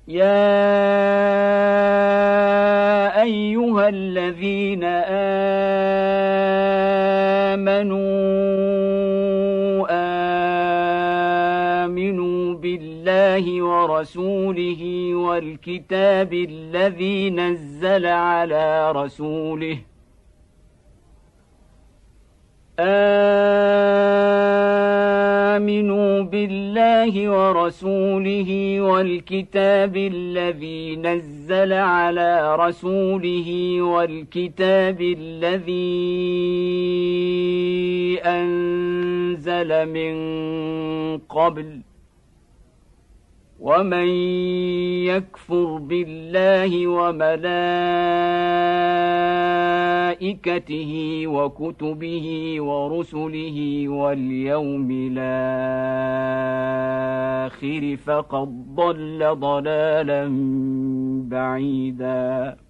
يا أيها الذين آمنوا بالله ورسوله والكتاب الذي نزل على رسوله آمنوا بالله ورسوله والكتاب الذي نزل على رسوله والكتاب الذي أنزل من قبل ومن يكفر بالله وملائكته وكتبه ورسله واليوم الآخر فقد ضل ضلالا بعيدا.